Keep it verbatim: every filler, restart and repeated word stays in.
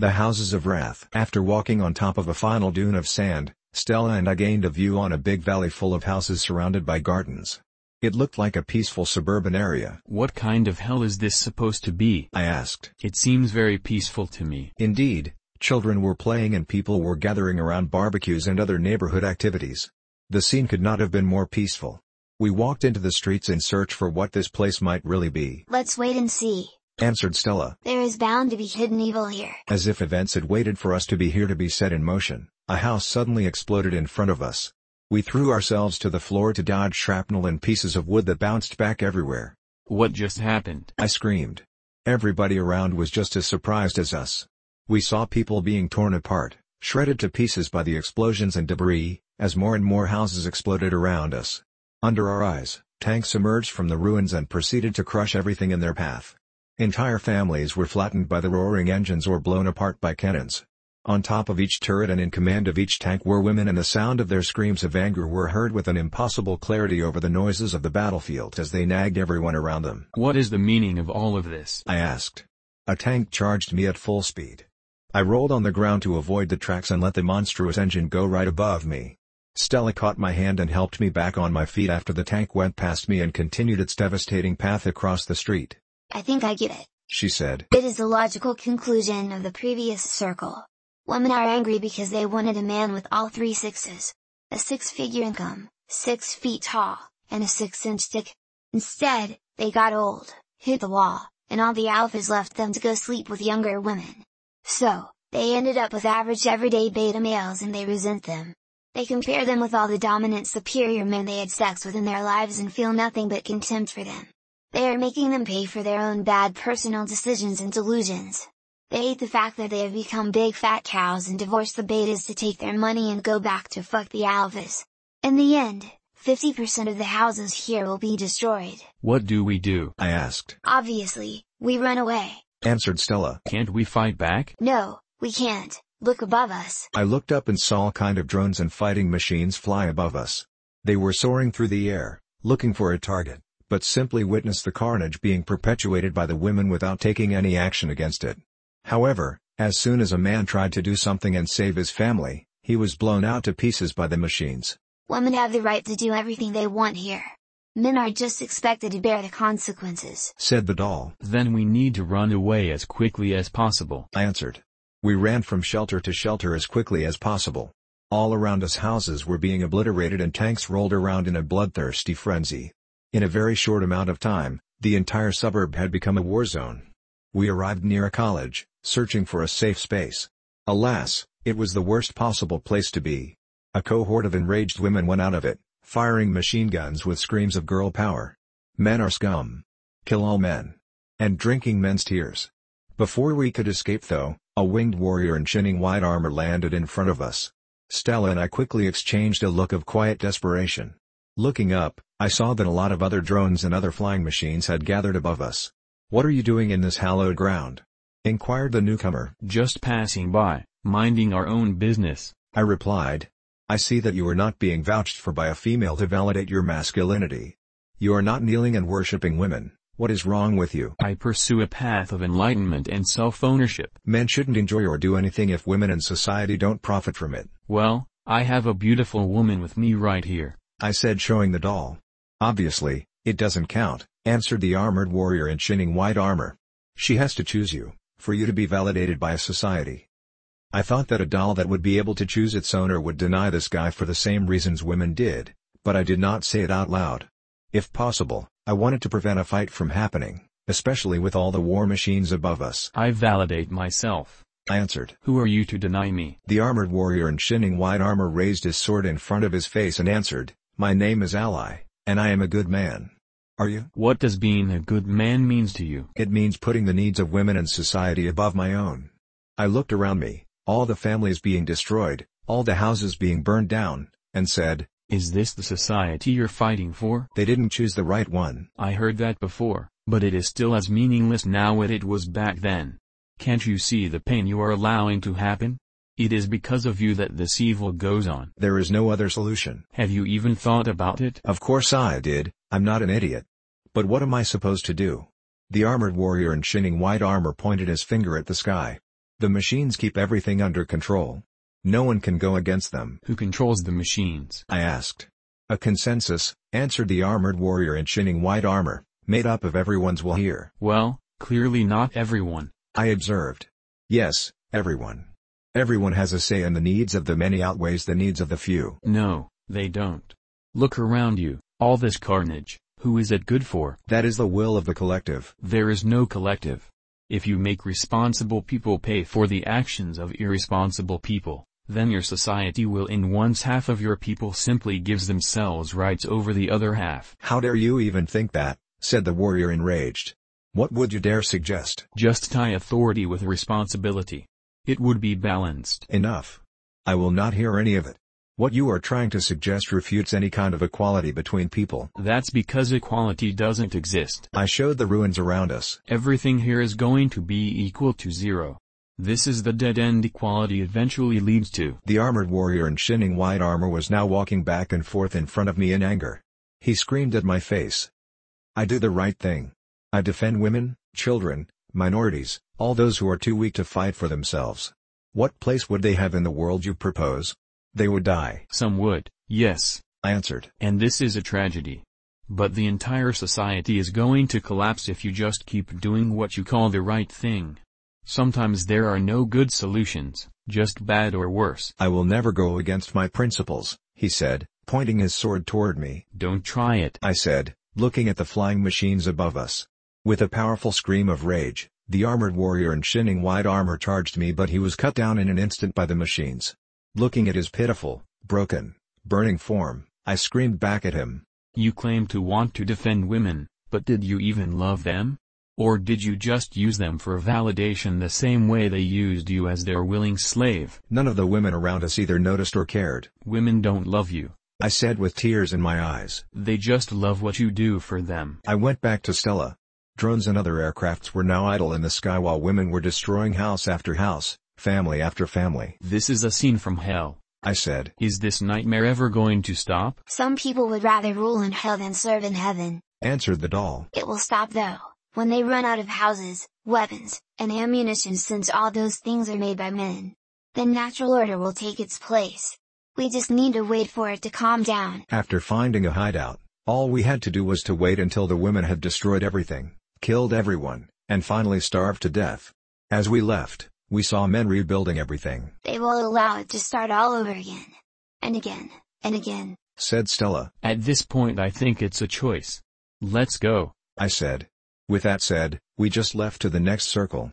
The Houses of Wrath. After walking on top of a final dune of sand, Stella and I gained a view on a big valley full of houses surrounded by gardens. It looked like a peaceful suburban area. What kind of hell is this supposed to be? I asked. It seems very peaceful to me. Indeed, children were playing and people were gathering around barbecues and other neighborhood activities. The scene could not have been more peaceful. We walked into the streets in search for what this place might really be. Let's wait and see, answered Stella. There is bound to be hidden evil here. As if events had waited for us to be here to be set in motion, a house suddenly exploded in front of us. We threw ourselves to the floor to dodge shrapnel and pieces of wood that bounced back everywhere. What just happened? I screamed. Everybody around was just as surprised as us. We saw people being torn apart, shredded to pieces by the explosions and debris, as more and more houses exploded around us. Under our eyes, tanks emerged from the ruins and proceeded to crush everything in their path. Entire families were flattened by the roaring engines or blown apart by cannons. On top of each turret and in command of each tank were women, and the sound of their screams of anger were heard with an impossible clarity over the noises of the battlefield as they nagged everyone around them. What is the meaning of all of this? I asked. A tank charged me at full speed. I rolled on the ground to avoid the tracks and let the monstrous engine go right above me. Stella caught my hand and helped me back on my feet after the tank went past me and continued its devastating path across the street. I think I get it, she said. It is the logical conclusion of the previous circle. Women are angry because they wanted a man with all three sixes. A six-figure income, six feet tall, and a six-inch dick. Instead, they got old, hit the wall, and all the alphas left them to go sleep with younger women. So, they ended up with average everyday beta males and they resent them. They compare them with all the dominant superior men they had sex with in their lives and feel nothing but contempt for them. They are making them pay for their own bad personal decisions and delusions. They hate the fact that they have become big fat cows and divorce the betas to take their money and go back to fuck the alphas. In the end, fifty percent of the houses here will be destroyed. What do we do? I asked. Obviously, we run away, answered Stella. Can't we fight back? No, we can't. Look above us. I looked up and saw all kind of drones and fighting machines fly above us. They were soaring through the air, looking for a target, but simply witnessed the carnage being perpetuated by the women without taking any action against it. However, as soon as a man tried to do something and save his family, he was blown out to pieces by the machines. Women have the right to do everything they want here. Men are just expected to bear the consequences, said the doll. Then we need to run away as quickly as possible, I answered. We ran from shelter to shelter as quickly as possible. All around us houses were being obliterated and tanks rolled around in a bloodthirsty frenzy. In a very short amount of time, the entire suburb had become a war zone. We arrived near a college, searching for a safe space. Alas, it was the worst possible place to be. A cohort of enraged women went out of it, firing machine guns with screams of girl power. Men are scum. Kill all men. And drinking men's tears. Before we could escape though, a winged warrior in shining white armor landed in front of us. Stella and I quickly exchanged a look of quiet desperation. Looking up, I saw that a lot of other drones and other flying machines had gathered above us. "What are you doing in this hallowed ground?" inquired the newcomer. "Just passing by, minding our own business," I replied. "I see that you are not being vouched for by a female to validate your masculinity. You are not kneeling and worshipping women. What is wrong with you?" "I pursue a path of enlightenment and self-ownership." "Men shouldn't enjoy or do anything if women in society don't profit from it." "Well, I have a beautiful woman with me right here," I said, showing the doll. "Obviously, it doesn't count," answered the armored warrior in shining white armor. "She has to choose you, for you to be validated by a society." I thought that a doll that would be able to choose its owner would deny this guy for the same reasons women did, but I did not say it out loud. If possible, I wanted to prevent a fight from happening, especially with all the war machines above us. "I validate myself," I answered. "Who are you to deny me?" The armored warrior in shining white armor raised his sword in front of his face and answered, "My name is Ally, and I am a good man. Are you?" "What does being a good man means to you?" "It means putting the needs of women and society above my own." I looked around me, all the families being destroyed, all the houses being burned down, and said, "Is this the society you're fighting for?" "They didn't choose the right one." "I heard that before, but it is still as meaningless now as it was back then. Can't you see the pain you are allowing to happen? It is because of you that this evil goes on." "There is no other solution." "Have you even thought about it?" "Of course I did, I'm not an idiot. But what am I supposed to do?" The armored warrior in shining white armor pointed his finger at the sky. The machines keep everything under control. No one can go against them. Who controls the machines? I asked. A consensus, answered the armored warrior in shining white armor, made up of everyone's will here. Well, clearly not everyone. I observed. Yes, everyone. Everyone has a say, and the needs of the many outweighs the needs of the few. No, they don't. Look around you, all this carnage, who is it good for? That is the will of the collective. There is no collective. If you make responsible people pay for the actions of irresponsible people, then your society will end once half of your people simply gives themselves rights over the other half. How dare you even think that, said the warrior enraged. What would you dare suggest? Just tie authority with responsibility. It would be balanced. Enough. I will not hear any of it. What you are trying to suggest refutes any kind of equality between people. That's because equality doesn't exist. I showed the ruins around us. Everything here is going to be equal to zero. This is the dead end equality eventually leads to. The armored warrior in shining white armor was now walking back and forth in front of me in anger. He screamed at my face. I do the right thing. I defend women, children, minorities, all those who are too weak to fight for themselves. What place would they have in the world you propose? They would die. Some would, yes, I answered. And this is a tragedy. But the entire society is going to collapse if you just keep doing what you call the right thing. Sometimes there are no good solutions, just bad or worse. I will never go against my principles, he said, pointing his sword toward me. Don't try it, I said, looking at the flying machines above us. With a powerful scream of rage, the armored warrior in shining white armor charged me, but he was cut down in an instant by the machines. Looking at his pitiful, broken, burning form, I screamed back at him. You claim to want to defend women, but did you even love them? Or did you just use them for validation the same way they used you as their willing slave? None of the women around us either noticed or cared. Women don't love you, I said with tears in my eyes. They just love what you do for them. I went back to Stella. Drones and other aircrafts were now idle in the sky while women were destroying house after house, family after family. This is a scene from hell, I said. Is this nightmare ever going to stop? Some people would rather rule in hell than serve in heaven, answered the doll. It will stop though, when they run out of houses, weapons, and ammunition, since all those things are made by men. Then natural order will take its place. We just need to wait for it to calm down. After finding a hideout, all we had to do was to wait until the women had destroyed everything, killed everyone, and finally starved to death. As we left, we saw men rebuilding everything. They will allow it to start all over again. And again, and again, said Stella. At this point I think it's a choice. Let's go, I said. With that said, we just left to the next circle.